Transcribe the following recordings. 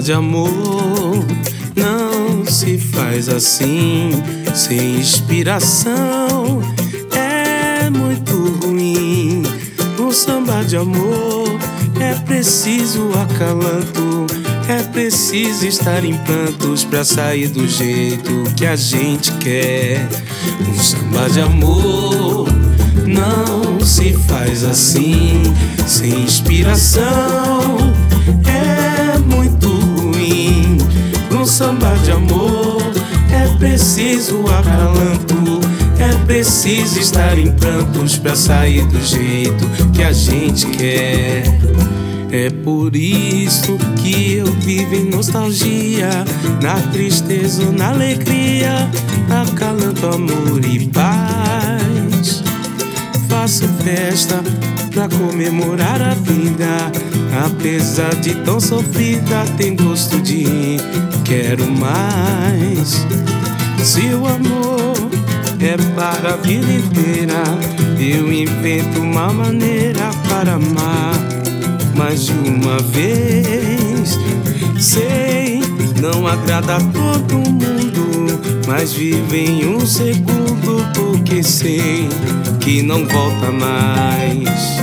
de amor não se faz assim, sem inspiração. É muito ruim. Um samba de amor é preciso acalanto, é preciso estar em prantos pra sair do jeito que a gente quer. Um samba de amor não se faz assim, sem inspiração. É muito ruim. Um samba de amor é preciso acalanto, é preciso estar em prantos pra sair do jeito que a gente quer. É por isso que eu vivo em nostalgia, na tristeza ou na alegria, acalanto amor e paz. Faço festa pra comemorar a vida, apesar de tão sofrida, tem gosto de quero mais. Se o amor é para a vida inteira, eu invento uma maneira para amar mais de uma vez. Sei, não agrada a todo mundo, mas vivo em um segundo, porque sei que não volta mais.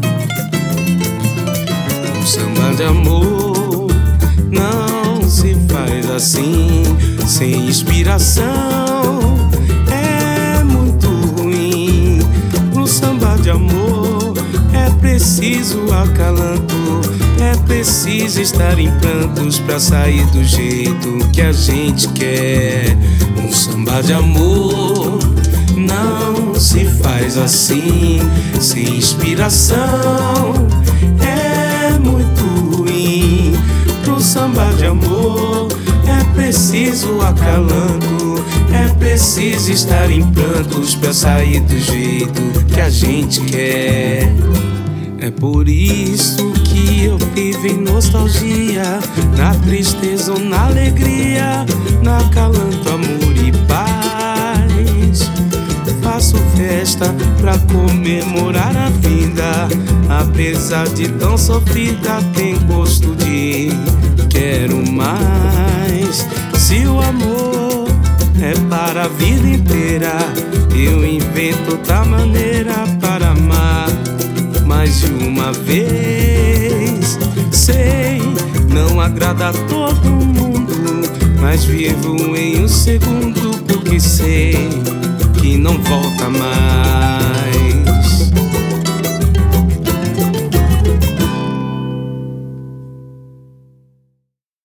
Um samba de amor não se faz assim, sem inspiração. É muito ruim. Um samba de amor é preciso acalanto, é preciso estar em prantos pra sair do jeito que a gente quer. Um samba de amor não se faz assim, sem inspiração. É muito ruim. Pro samba de amor é preciso acalanto, é preciso estar em prantos pra sair do jeito que a gente quer. É por isso que eu vivo em nostalgia, na tristeza ou na alegria, na acalanto amor e paz. Faço festa pra comemorar a vida, apesar de tão sofrida, tem gosto de quero mais. Se o amor é para a vida inteira, eu invento outra maneira para amar mais de uma vez. Sei, não agrada a todo mundo, mas vivo em um segundo, porque sei que não volta mais.